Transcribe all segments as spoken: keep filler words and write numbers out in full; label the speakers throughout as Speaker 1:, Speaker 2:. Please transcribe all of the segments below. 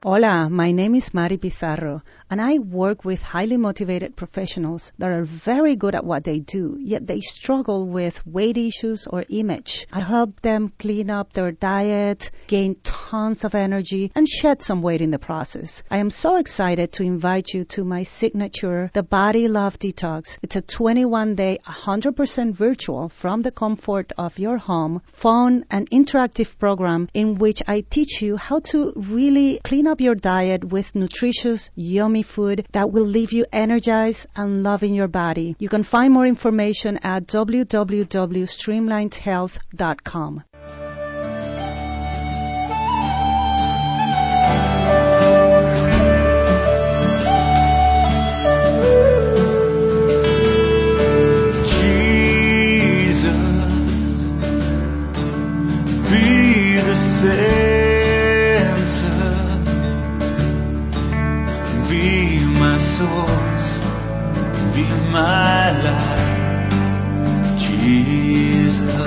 Speaker 1: Hola, my name is Mari Pizarro, and I work with highly motivated professionals that are very good at what they do, yet they struggle with weight issues or image. I help them clean up their diet, gain tons of energy, and shed some weight in the process. I am so excited to invite you to my signature, The Body Love Detox. It's a twenty-one day, one hundred percent virtual from the comfort of your home, fun and interactive program in which I teach you how to really clean up your diet with nutritious, yummy food that will leave you energized and loving your body. You can find more information at w w w dot streamlined health dot com.
Speaker 2: Jesus, be the center. Be my source, be my life, Jesus.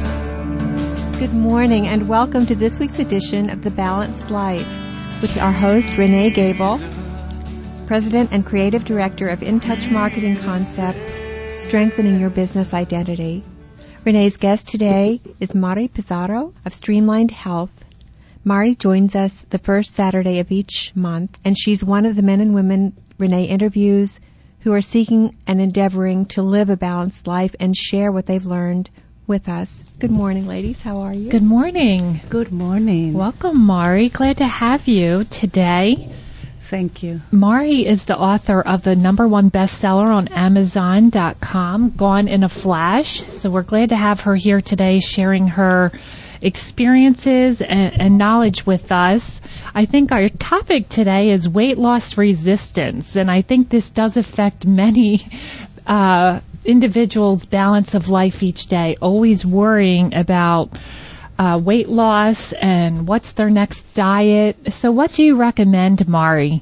Speaker 3: Good morning and welcome to this week's edition of The Balanced Life with our host Renee Gable, President and Creative Director of InTouch Marketing Concepts, Strengthening Your Business Identity. Renee's guest today is Mari Pizarro of Streamlined Health. Mari joins us the first Saturday of each month, and she's one of the men and women Renee interviews who are seeking and endeavoring to live a balanced life and share what they've learned with us. Good morning, ladies. How are you?
Speaker 4: Good morning.
Speaker 1: Good morning.
Speaker 4: Welcome, Mari. Glad to have you today.
Speaker 1: Thank you.
Speaker 4: Mari is the author of the number one bestseller on Amazon dot com, Gone in a Flash. So we're glad to have her here today sharing her experiences and, and knowledge with us. I think our topic today is weight loss resistance, and I think this does affect many uh, individuals' balance of life each day, always worrying about uh, weight loss and what's their next diet. So what do you recommend, Mari?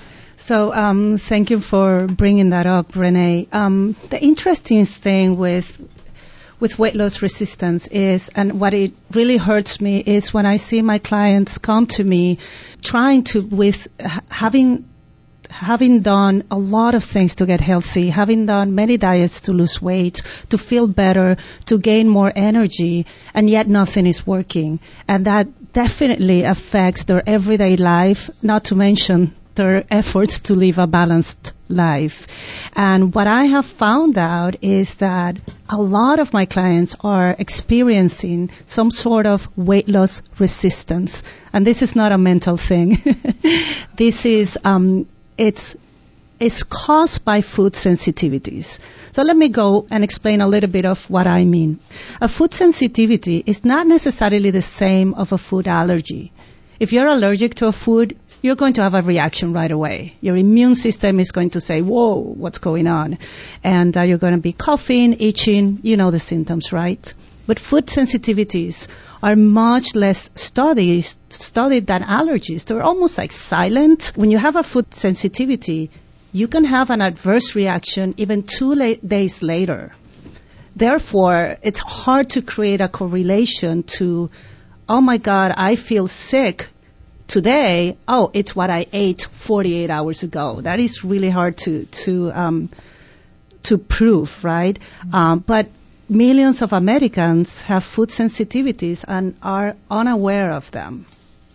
Speaker 1: So um, thank you for bringing that up, Renee. Um, the interesting thing with with weight loss resistance is, and what it really hurts me is when I see my clients come to me trying to, with having, having done a lot of things to get healthy, having done many diets to lose weight, to feel better, to gain more energy, and yet nothing is working. And that definitely affects their everyday life, not to mention their efforts to live a balanced life. And what I have found out is that a lot of my clients are experiencing some sort of weight loss resistance. And this is not a mental thing. This is, um, it's, it's caused by food sensitivities. So let me go and explain a little bit of what I mean. A food sensitivity is not necessarily the same of a food allergy. If you're allergic to a food, you're going to have a reaction right away. Your immune system is going to say, whoa, what's going on? And uh, you're going to be coughing, itching, you know the symptoms, right? But food sensitivities are much less studied, studied than allergies. They're almost like silent. When you have a food sensitivity, you can have an adverse reaction even two la- days later. Therefore, it's hard to create a correlation to, oh my God, I feel sick today, oh, it's what I ate forty-eight hours ago. That is really hard to to um, to prove, right? Mm-hmm. Um, but millions of Americans have food sensitivities and are unaware of them.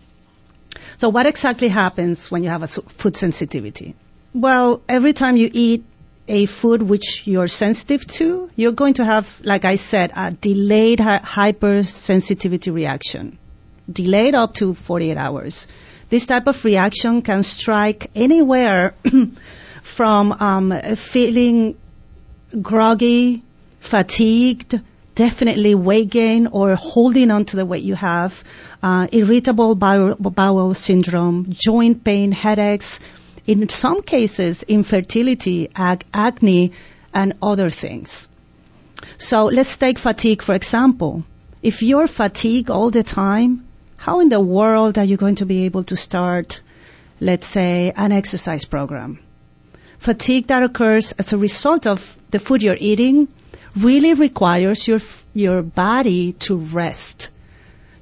Speaker 1: So what exactly happens when you have a food sensitivity? Well, every time you eat a food which you're sensitive to, you're going to have, like I said, a delayed hy- hypersensitivity reaction. Delayed up to forty-eight hours. This type of reaction can strike anywhere from um, feeling groggy, fatigued, definitely weight gain, or holding on to the weight you have, uh, irritable bowel, bowel syndrome, joint pain, headaches, in some cases infertility, ag- acne, and other things. So let's take fatigue, for example. If you're fatigued all the time, how in the world are you going to be able to start, let's say, an exercise program? Fatigue that occurs as a result of the food you're eating really requires your your body to rest.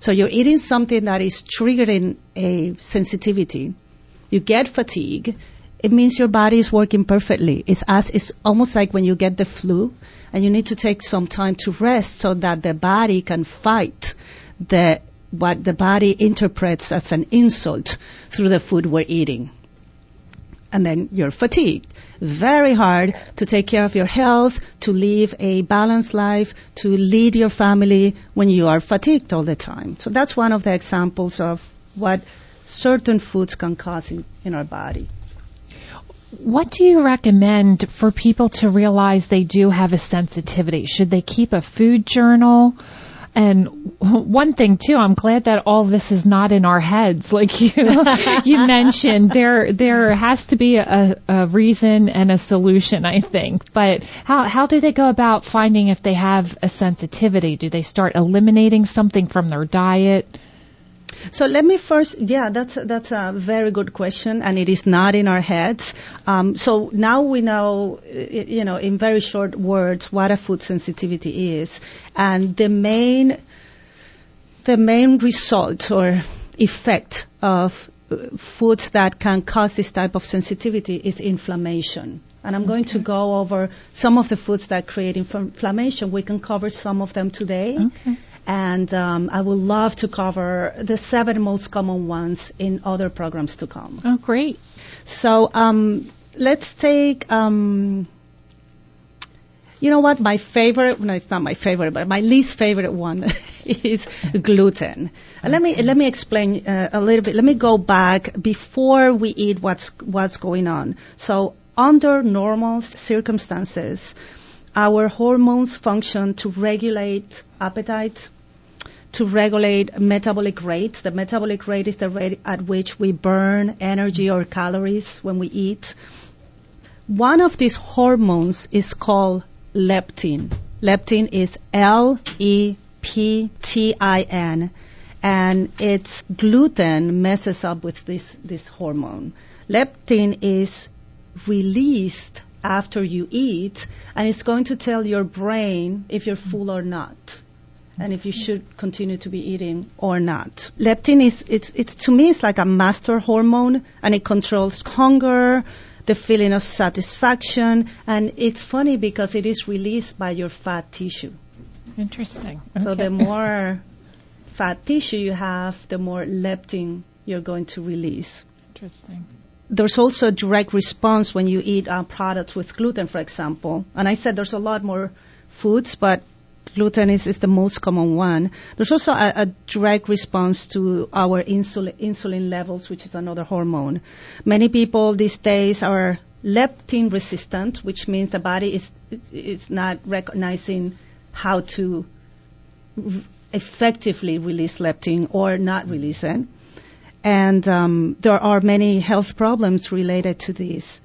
Speaker 1: So you're eating something that is triggering a sensitivity. You get fatigue. It means your body is working perfectly. It's as it's almost like when you get the flu and you need to take some time to rest so that the body can fight the what the body interprets as an insult through the food we're eating. And then you're fatigued. Very hard to take care of your health, to live a balanced life, to lead your family when you are fatigued all the time. So that's one of the examples of what certain foods can cause in, in our body.
Speaker 4: What do you recommend for people to realize they do have a sensitivity? Should they keep a food journal? And one thing too, I'm glad that all this is not in our heads, like you you mentioned. There there has to be a, a reason and a solution, I think. But how how do they go about finding if they have a sensitivity? Do they start eliminating something from their diet?
Speaker 1: So let me first, yeah, that's that's a very good question, and it is not in our heads. Um, so now we know, you know, in very short words, what a food sensitivity is, and the main, the main result or effect of foods that can cause this type of sensitivity is inflammation. And I'm okay. going to go over some of the foods that create inf- inflammation. We can cover some of them today.
Speaker 4: Okay.
Speaker 1: And um, I would love to cover the seven most common ones in other programs to come.
Speaker 4: Oh, great.
Speaker 1: So um, let's take, um, you know what, my favorite, no, it's not my favorite, but my least favorite one is gluten. And let me let me explain uh, a little bit. Let me go back before we eat what's what's going on. So under normal circumstances, our hormones function to regulate appetite, to regulate metabolic rate. The metabolic rate is the rate at which we burn energy or calories when we eat. One of these hormones is called leptin. Leptin is L E P T I N, and it's gluten messes up with this, this hormone. Leptin is released after you eat, and it's going to tell your brain if you're full or not, and if you should continue to be eating or not. Leptin is, it's, it's to me, it's like a master hormone, and it controls hunger, the feeling of satisfaction, and it's funny because it is released by your fat tissue.
Speaker 4: Interesting. Okay.
Speaker 1: So the more fat tissue you have, the more leptin you're going to release.
Speaker 4: Interesting.
Speaker 1: There's also a direct response when you eat uh, products with gluten, for example. And I said there's a lot more foods, but gluten is, is the most common one. There's also a, a direct response to our insulin, insulin levels, which is another hormone. Many people these days are leptin resistant, which means the body is is not recognizing how to r- effectively release leptin or not release it. And um, there are many health problems related to this,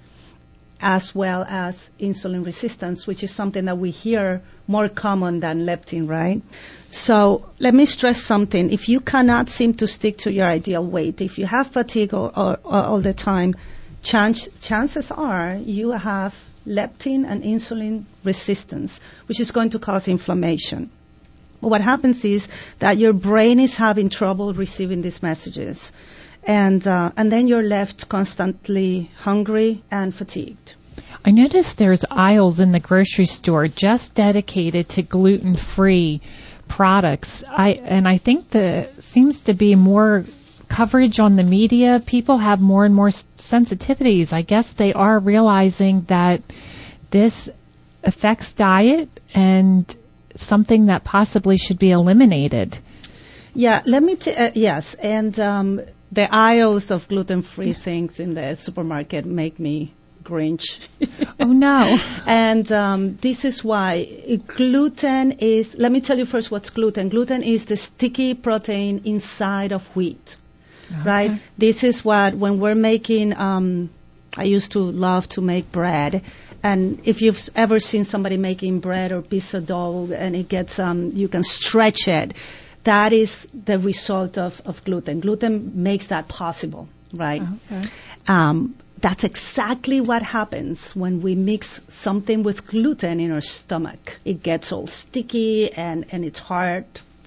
Speaker 1: as well as insulin resistance, which is something that we hear more common than leptin, right? So let me stress something. If you cannot seem to stick to your ideal weight, if you have fatigue or, or, or all the time, chance, chances are you have leptin and insulin resistance, which is going to cause inflammation. What happens is that your brain is having trouble receiving these messages, and uh, and then you're left constantly hungry and fatigued.
Speaker 4: I noticed there's aisles in the grocery store just dedicated to gluten-free products. I and I think there seems to be more coverage on the media. People have more and more sensitivities. I guess they are realizing that this affects diet and something that possibly should be eliminated.
Speaker 1: Yeah, let me, t- uh, yes, and um, the aisles of gluten-free things in the supermarket make me Grinch.
Speaker 4: Oh, no.
Speaker 1: And um, this is why gluten is, let me tell you first what's gluten. Gluten is the sticky protein inside of wheat, okay. Right? This is what, when we're making, um, I used to love to make bread. And if you've ever seen somebody making bread or pizza dough and it gets, um, you can stretch it, that is the result of, of gluten. Gluten makes that possible, right?
Speaker 4: Okay.
Speaker 1: Um, that's exactly what happens when we mix something with gluten in our stomach. It gets all sticky and, and it's hard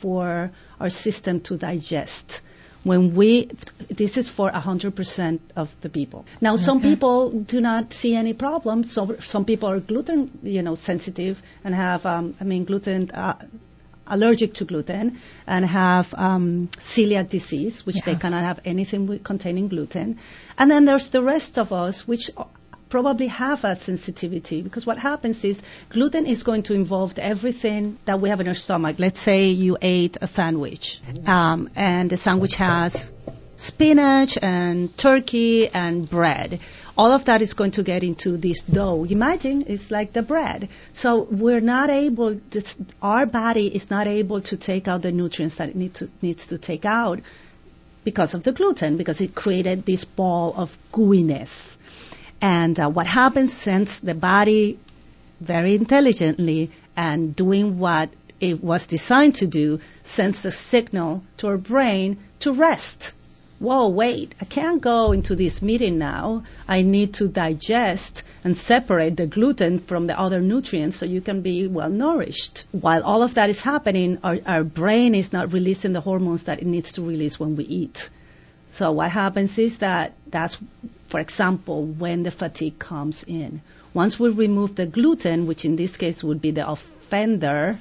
Speaker 1: for our system to digest. When we, this is for one hundred percent of the people. Now, okay. Some people do not see any problem. So some people are gluten, you know, sensitive and have, um, I mean, gluten, uh, allergic to gluten and have um, celiac disease, which yes. they cannot have anything with containing gluten. And then there's the rest of us, which probably have a sensitivity, because what happens is gluten is going to involve everything that we have in our stomach. Let's say you ate a sandwich, um, and the sandwich has spinach and turkey and bread. All of that is going to get into this dough. Imagine it's like the bread. So we're not able, this, our body is not able to take out the nutrients that it need to, needs to take out because of the gluten, because it created this ball of gooiness. And uh, what happens, since the body very intelligently and doing what it was designed to do, sends a signal to our brain to rest. Whoa, wait, I can't go into this meeting now. I need to digest and separate the gluten from the other nutrients so you can be well nourished. While all of that is happening, our, our brain is not releasing the hormones that it needs to release when we eat. So what happens is that that's, for example, when the fatigue comes in. Once we remove the gluten, which in this case would be the offender,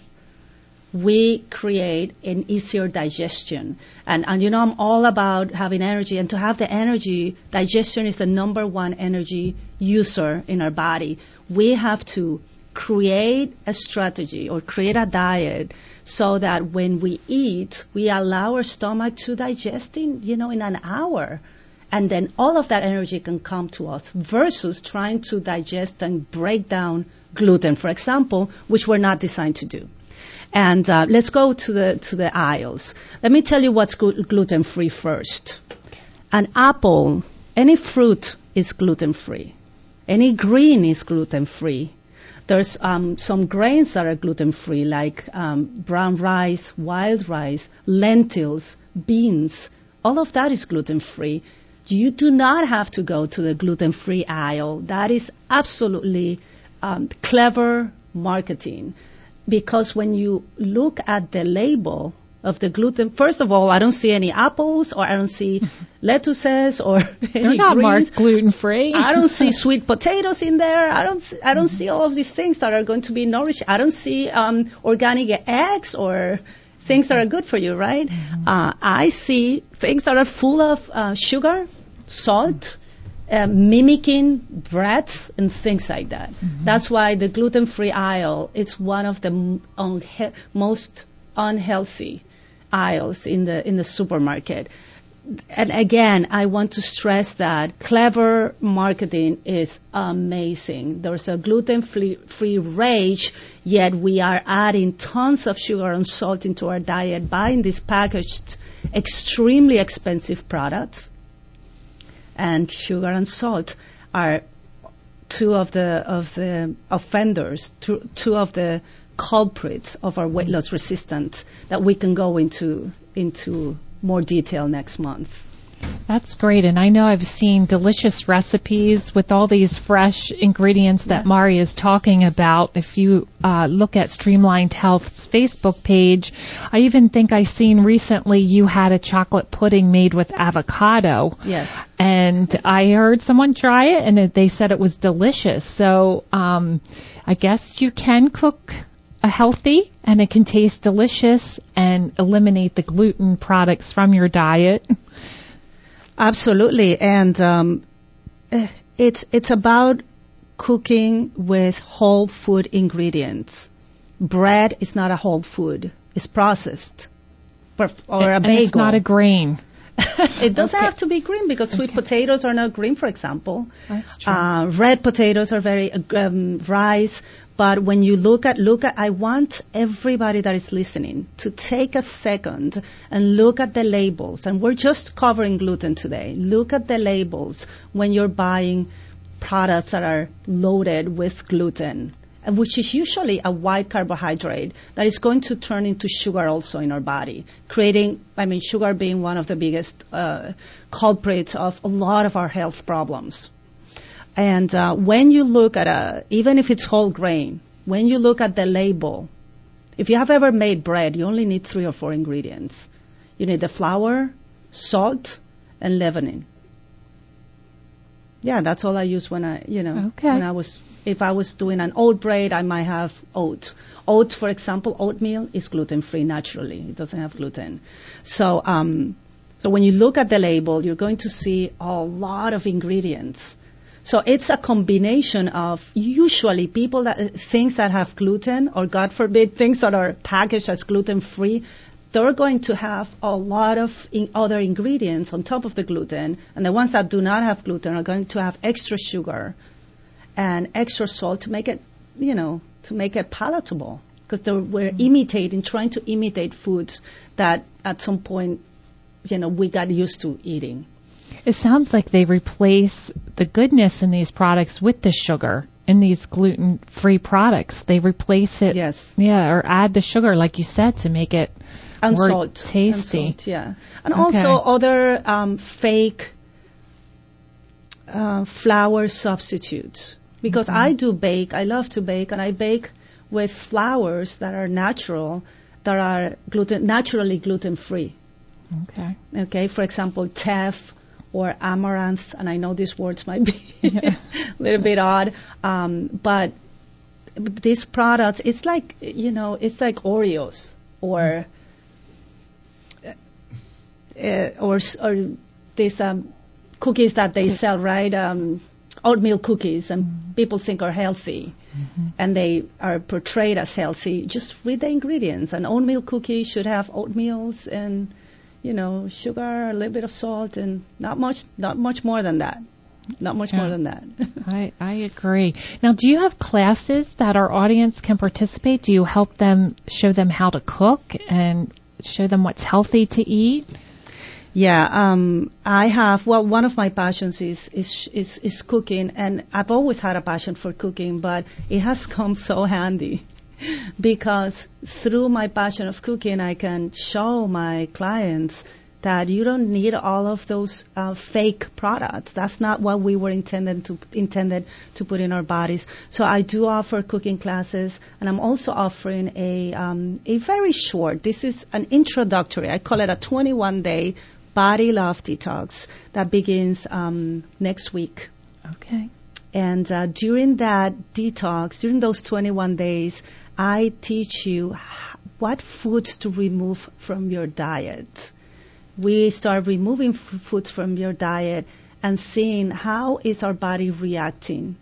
Speaker 1: we create an easier digestion. And, and you know, I'm all about having energy. And to have the energy, digestion is the number one energy user in our body. We have to create a strategy or create a diet so that when we eat, we allow our stomach to digest in, you know, in an hour. And then all of that energy can come to us versus trying to digest and break down gluten, for example, which we're not designed to do. And uh, let's go to the to the aisles. Let me tell you what's gl- gluten-free first. An apple, any fruit is gluten-free. Any green is gluten-free. There's um, some grains that are gluten-free, like um, brown rice, wild rice, lentils, beans. All of that is gluten-free. You do not have to go to the gluten-free aisle. That is absolutely um, clever marketing. Because when you look at the label of the gluten, first of all, I don't see any apples, or I don't see lettuces, or any
Speaker 4: They're not
Speaker 1: greens.
Speaker 4: marked gluten-free.
Speaker 1: I don't see sweet potatoes in there. I don't. I don't mm-hmm. see all of these things that are going to be nourished. I don't see um, organic eggs or things that are good for you, right? Mm-hmm. Uh, I see things that are full of uh, sugar, salt. Uh, mimicking breads and things like that. Mm-hmm. That's why the gluten-free aisle is one of the m- unhe- most unhealthy aisles in the in the supermarket. And again, I want to stress that clever marketing is amazing. There's a gluten-free free rage, yet we are adding tons of sugar and salt into our diet, buying these packaged, extremely expensive products. And sugar and salt are two of the of the offenders, two, two of the culprits of our weight loss resistance that we can go into into more detail next month.
Speaker 4: That's great. And I know I've seen delicious recipes with all these fresh ingredients that yeah. Mari is talking about. If you uh, look at Streamlined Health's Facebook page, I even think I seen recently you had a chocolate pudding made with avocado.
Speaker 1: Yes.
Speaker 4: And I heard someone try it, and it, they said it was delicious. So um, I guess you can cook a healthy, and it can taste delicious and eliminate the gluten products from your diet.
Speaker 1: Absolutely, and um, it's it's about cooking with whole food ingredients. Bread is not a whole food; it's processed, or a
Speaker 4: and
Speaker 1: bagel.
Speaker 4: It's not a grain.
Speaker 1: It doesn't
Speaker 4: okay.
Speaker 1: have to be green, because sweet
Speaker 4: okay.
Speaker 1: potatoes are not green, for example.
Speaker 4: That's true.
Speaker 1: Uh, red potatoes are very um, rice. But when you look at, look at, I want everybody that is listening to take a second and look at the labels. And we're just covering gluten today. Look at the labels when you're buying products that are loaded with gluten, which is usually a white carbohydrate that is going to turn into sugar also in our body, creating, I mean, sugar being one of the biggest uh, culprits of a lot of our health problems. And uh, when you look at a, even if it's whole grain, when you look at the label, If you have ever made bread, you only need three or four ingredients. You need the flour, salt, and leavening. Yeah, that's all I use when I, you know,
Speaker 4: okay.
Speaker 1: when I was, if I was doing an oat bread, I might have oat. Oat, for example, oatmeal is gluten-free naturally. It doesn't have gluten. So, um, so when you look at the label, you're going to see a lot of ingredients. So it's a combination of usually people that, things that have gluten, or God forbid, things that are packaged as gluten-free, they're going to have a lot of in other ingredients on top of the gluten, and the ones that do not have gluten are going to have extra sugar and extra salt to make it, you know, to make it palatable. Because we're mm-hmm. imitating, trying to imitate foods that at some point, you know, we got used to eating.
Speaker 4: It sounds like they replace the goodness in these products with the sugar. In these gluten-free products, they replace it.
Speaker 1: Yes.
Speaker 4: Yeah, or add the sugar, like you said, to make it
Speaker 1: and
Speaker 4: more
Speaker 1: salt.
Speaker 4: tasty.
Speaker 1: And salt, yeah. And
Speaker 4: okay.
Speaker 1: also other um, fake uh, flour substitutes. Because mm-hmm. I do bake, I love to bake, and I bake with flours that are natural, that are gluten naturally gluten-free.
Speaker 4: Okay.
Speaker 1: Okay, for example, teff or amaranth, and I know these words might be
Speaker 4: yeah.
Speaker 1: a little bit odd, um, but these products, it's like, you know, it's like Oreos or uh, or or these um, cookies that they sell, right? Um, oatmeal cookies, and mm-hmm. people think are healthy, mm-hmm. and they are portrayed as healthy. Just read the ingredients. An oatmeal cookie should have oatmeals and, you know, sugar, a little bit of salt, and not much, not much more than that. Not much yeah. more than that.
Speaker 4: I, I agree. Now, do you have classes that our audience can participate? Do you help them, show them how to cook and show them what's healthy to eat?
Speaker 1: Yeah, um, I have. Well, one of my passions is, is is is cooking, and I've always had a passion for cooking, but it has come so handy because through my passion of cooking, I can show my clients that you don't need all of those uh, fake products. That's not what we were intended to intended to put in our bodies. So I do offer cooking classes, and I'm also offering a um, a very short. This is an introductory. I call it a twenty-one day body love detox that begins um, next week.
Speaker 4: Okay.
Speaker 1: And uh, during that detox, during those twenty-one days, I teach you what foods to remove from your diet. We start removing f- foods from your diet and seeing how is our body reacting.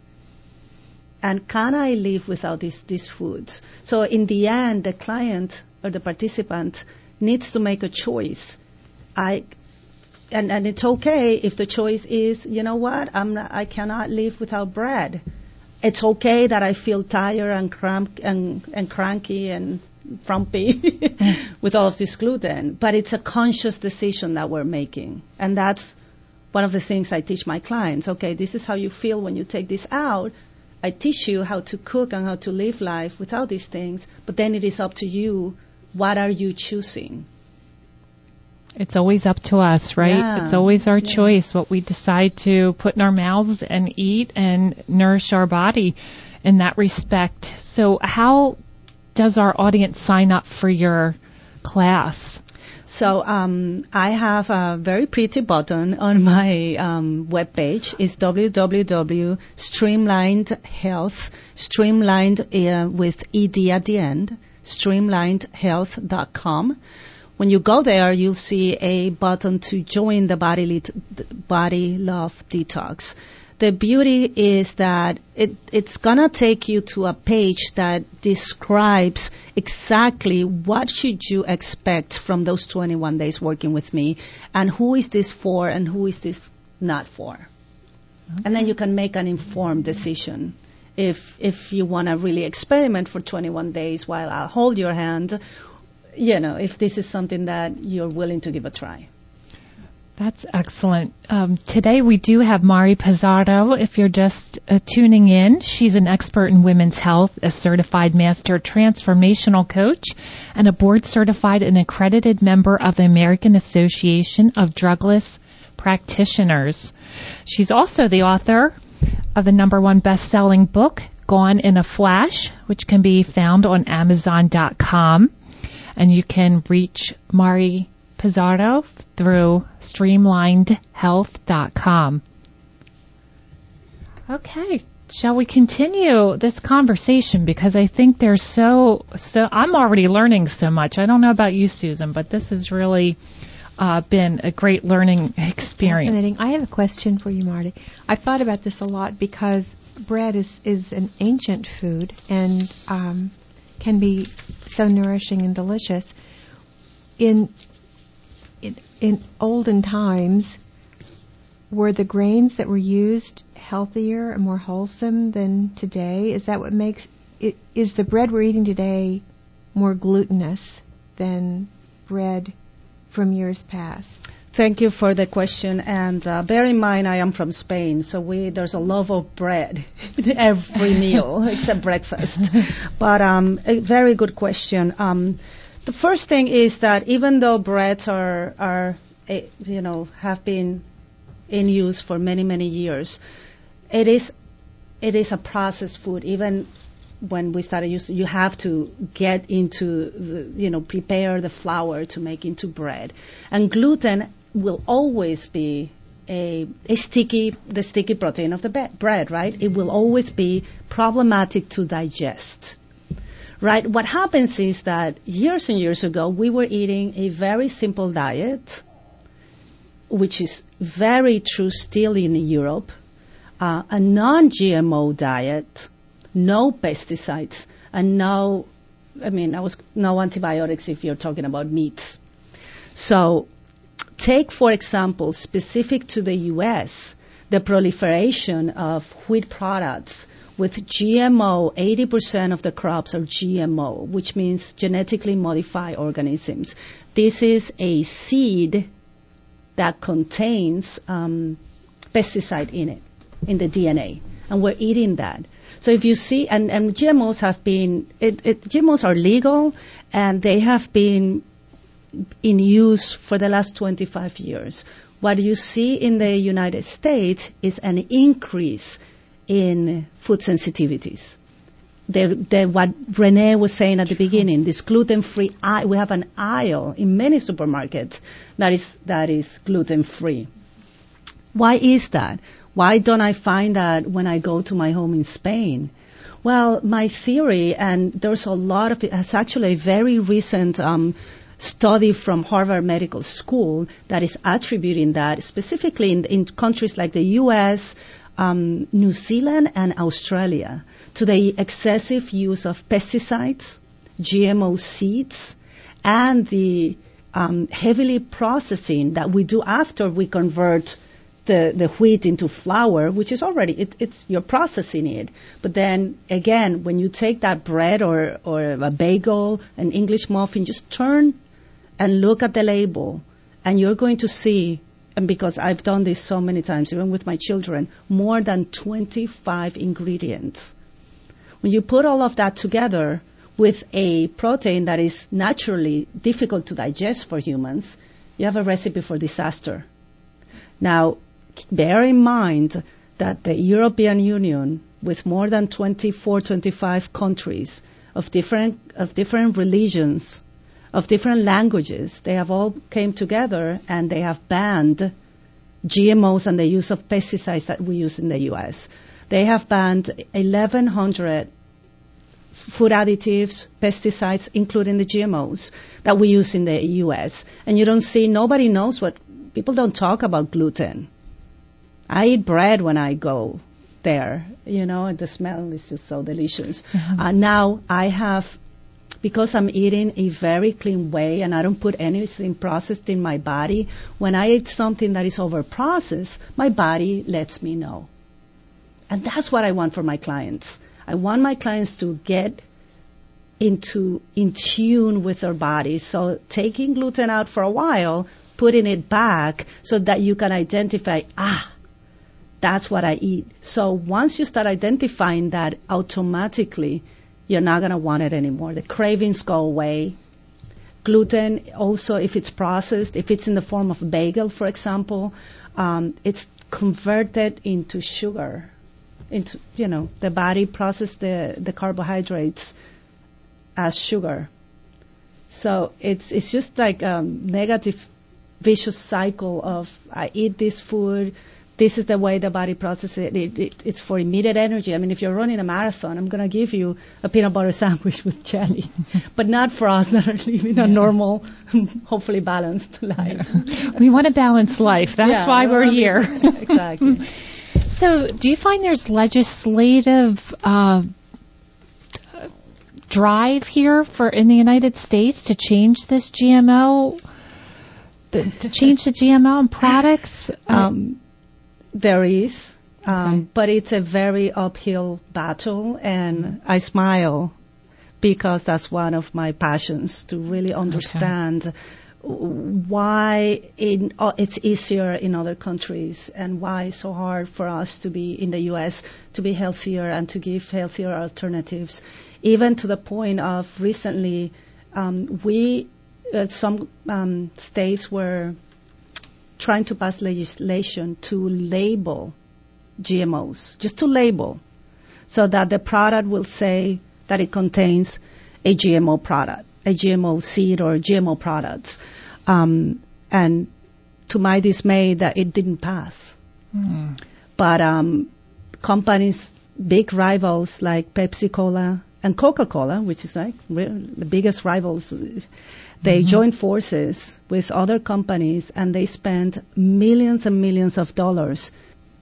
Speaker 1: And can I live without these, these foods? So in the end, the client or the participant needs to make a choice. I and, and it's okay if the choice is, you know what, I'm not, I cannot live without bread. It's okay that I feel tired and cramp and, and cranky and frumpy with all of this gluten, but it's a conscious decision that we're making. And that's one of the things I teach my clients. Okay, this is how you feel when you take this out. I teach you how to cook and how to live life without these things, but then it is up to you. What are you choosing?
Speaker 4: It's always up to us, right?
Speaker 1: Yeah.
Speaker 4: It's always our
Speaker 1: yeah.
Speaker 4: choice what we decide to put in our mouths and eat and nourish our body in that respect. So how does our audience sign up for your class?
Speaker 1: So um, I have a very pretty button on my um, webpage. It's w w w dot streamlined health, streamlined uh, with E D at the end, streamlined health dot com. When you go there, you'll see a button to join the Body, Lit- Body Love Detox. The beauty is that it, it's going to take you to a page that describes exactly what should you expect from those twenty-one days working with me, and who is this for and who is this not for. Okay. And then you can make an informed decision. If if you want to really experiment for twenty-one days while I'll hold your hand, you know, if this is something that you're willing to give a try.
Speaker 4: That's excellent. Um, today we do have Mari Pizarro. If you're just uh, tuning in, she's an expert in women's health, a certified master transformational coach, and a board-certified and accredited member of the American Association of Drugless Practitioners. She's also the author of the number one best-selling book, Gone in a Flash, which can be found on Amazon dot com. And you can reach Mari Pizarro through streamlined health dot com. Okay, shall we continue this conversation? Because I think there's so, so, I'm already learning so much. I don't know about you, Susan, but this has really uh, been a great learning experience.
Speaker 3: Fascinating. I have a question for you, Marty. I've thought about this a lot because bread is, is an ancient food and um, can be so nourishing and delicious. In, in in olden times, were the grains that were used healthier and more wholesome than today? Is that what makes it? Is the bread we're eating today more glutinous than bread from years past?
Speaker 1: Thank you for the question. And uh, bear in mind, I am from Spain, so we there's a love of bread in every meal except breakfast. But um, a very good question. Um, the first thing is that even though breads are are uh, you know have been in use for many many years, it is it is a processed food. Even when we started using, you have to get into the, you know prepare the flour to make into bread, and gluten will always be a, a sticky, the sticky protein of the be- bread, right? It will always be problematic to digest, right? What happens is that years and years ago, we were eating a very simple diet, which is very true still in Europe, uh, a non-G M O diet, no pesticides, and no, I mean, I was no antibiotics if you're talking about meats. So, take, for example, specific to the U S, the proliferation of wheat products with G M O. eighty percent of the crops are G M O, which means genetically modified organisms. This is a seed that contains um, pesticide in it, in the D N A, and we're eating that. So if you see, and, and G M Os have been, it, it, G M Os are legal, and they have been in use for the last twenty-five years. What you see in the United States is an increase in food sensitivities. The, the, what Renee was saying at the beginning, this gluten-free, aisle, we have an aisle in many supermarkets that is that is gluten-free. Why is that? Why don't I find that when I go to my home in Spain? Well, my theory, and there's a lot of it, it's actually a very recent um, study from Harvard Medical School that is attributing that specifically in, in countries like the U S, um, New Zealand, and Australia to the excessive use of pesticides, G M O seeds, and the um, heavily processing that we do after we convert the, the wheat into flour, which is already, it, it's you're processing it. But then again, when you take that bread or, or a bagel, an English muffin, just turn and look at the label, and you're going to see, and because I've done this so many times, even with my children, more than twenty-five ingredients. When you put all of that together with a protein that is naturally difficult to digest for humans, you have a recipe for disaster. Now, bear in mind that the European Union, with more than twenty-four, twenty-five countries of different of different religions, of different languages, they have all came together and they have banned G M Os and the use of pesticides that we use in the U S. They have banned eleven hundred food additives, pesticides, including the G M Os that we use in the U S. And you don't see, nobody knows what, people don't talk about gluten. I eat bread when I go there, you know, and the smell is just so delicious. Mm-hmm. Uh, now I have, because I'm eating a very clean way and I don't put anything processed in my body, when I eat something that is over-processed, my body lets me know. And that's what I want for my clients. I want my clients to get into in tune with their bodies. So taking gluten out for a while, putting it back so that you can identify, ah, that's what I eat. So once you start identifying that, automatically you're not going to want it anymore. The cravings go away. Gluten, also, if it's processed, if it's in the form of a bagel, for example, um, it's converted into sugar. into, you know, the body process the, the carbohydrates as sugar. So it's it's just like a negative vicious cycle of I eat this food, this is the way the body processes it. It, it. It's for immediate energy. I mean, if you're running a marathon, I'm going to give you a peanut butter sandwich with jelly, but not for us that are living a normal, hopefully balanced life.
Speaker 4: Yeah. We want a balanced life. That's yeah, why we're here.
Speaker 1: Exactly.
Speaker 4: So do you find there's legislative uh, drive here for in the United States to change this G M O, the, to change the G M O in products?
Speaker 1: Um, there is, um, okay. but it's a very uphill battle, and I smile because that's one of my passions, to really understand okay. why in, uh, it's easier in other countries and why it's so hard for us to be in the U S to be healthier and to give healthier alternatives. Even to the point of recently, um, we, uh, some um, states were trying to pass legislation to label G M Os, just to label, so that the product will say that it contains a G M O product, a G M O seed or G M O products. Um, and to my dismay, that it didn't pass. Mm. But um, companies, big rivals like Pepsi-Cola and Coca-Cola, which is like the biggest rivals, they mm-hmm. joined forces with other companies and they spent millions and millions of dollars.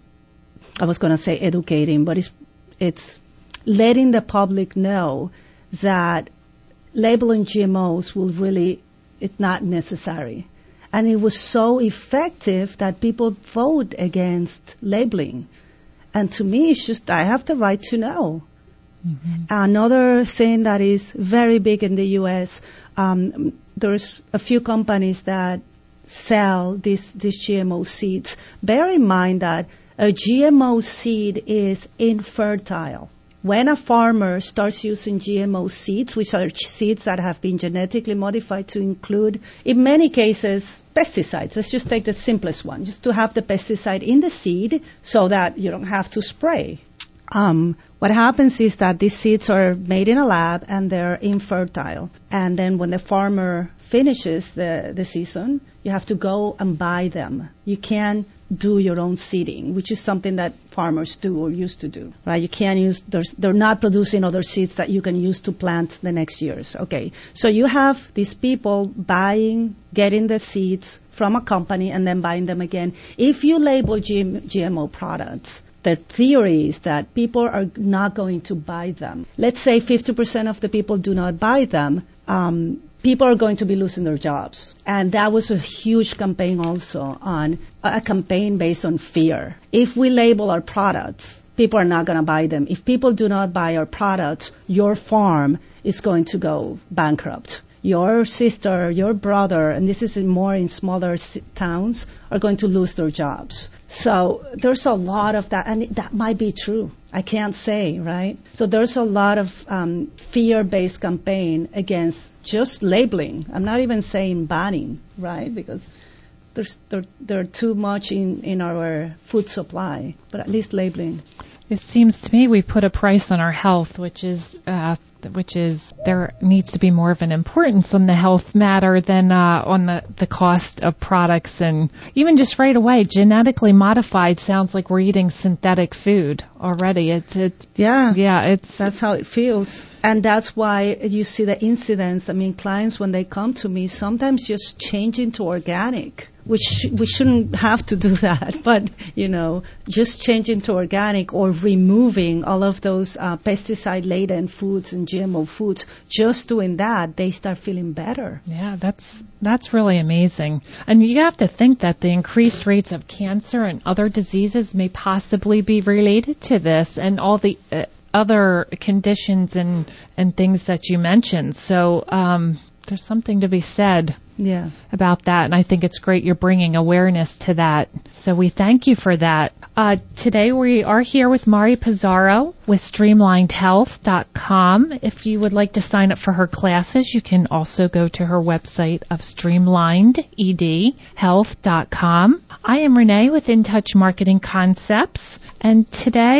Speaker 1: I was going to say educating, but it's it's letting the public know that labeling G M Os will really, it's not necessary. And it was so effective that people vote against labeling. And to me, it's just, I have the right to know. Mm-hmm. Another thing that is very big in the U S, um, there's a few companies that sell these, these G M O seeds. Bear in mind that a G M O seed is infertile. When a farmer starts using G M O seeds, which are seeds that have been genetically modified to include, in many cases, pesticides. Let's just take the simplest one, just to have the pesticide in the seed so that you don't have to spray. Um, what happens is that these seeds are made in a lab and they're infertile. And then when the farmer finishes the, the season, you have to go and buy them. You can't do your own seeding, which is something that farmers do or used to do, right? You can't use, there's, they're not producing other seeds that you can use to plant the next years. Okay, so you have these people buying, getting the seeds from a company and then buying them again. If you label G M O products, the theory is that people are not going to buy them. Let's say fifty percent of the people do not buy them. Um, people are going to be losing their jobs. And that was a huge campaign also on a campaign based on fear. If we label our products, people are not going to buy them. If people do not buy our products, your farm is going to go bankrupt. Your sister, your brother, and this is in more in smaller c- towns, are going to lose their jobs. So there's a lot of that, and that might be true. I can't say, right? So there's a lot of um, fear-based campaign against just labeling. I'm not even saying banning, right? Because there's there, there are too much in, in our food supply, but at least labeling.
Speaker 4: It seems to me we put a price on our health, which is uh, which is there needs to be more of an importance on the health matter than uh, on the, the cost of products. And even just right away, genetically modified sounds like we're eating synthetic food already. It's it's
Speaker 1: yeah
Speaker 4: yeah it's
Speaker 1: that's how it feels. And that's why you see the incidents. I mean, clients, when they come to me, sometimes just changing to organic, which we shouldn't have to do that. But, you know, just changing to organic or removing all of those uh, pesticide-laden foods and G M O foods, just doing that, they start feeling better.
Speaker 4: Yeah, that's that's really amazing. And you have to think that the increased rates of cancer and other diseases may possibly be related to this and all the uh, other conditions and, and things that you mentioned. So um, there's something to be said
Speaker 1: yeah.
Speaker 4: about that, and I think it's great you're bringing awareness to that. So we thank you for that. Uh, today we are here with Mari Pizarro with streamlined health dot com. If you would like to sign up for her classes, you can also go to her website of streamlined ed health dot com. I am Renee with In Touch Marketing Concepts, and today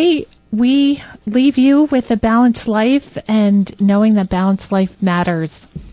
Speaker 4: we leave you with a balanced life and knowing that balanced life matters.